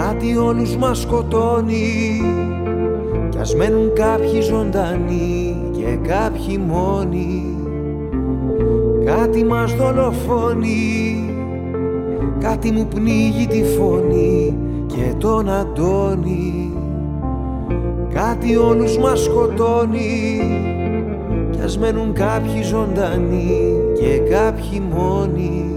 Κάτι όλους μας σκοτώνει, κι ας μένουν κάποιοι ζωντανοί και κάποιοι μόνοι. Κάτι μας δολοφόνει, κάτι μου πνίγει τη φωνή και τον Αντώνη. Κάτι όλους μας σκοτώνει, κι ας μένουν κάποιοι ζωντανοί και κάποιοι μόνοι.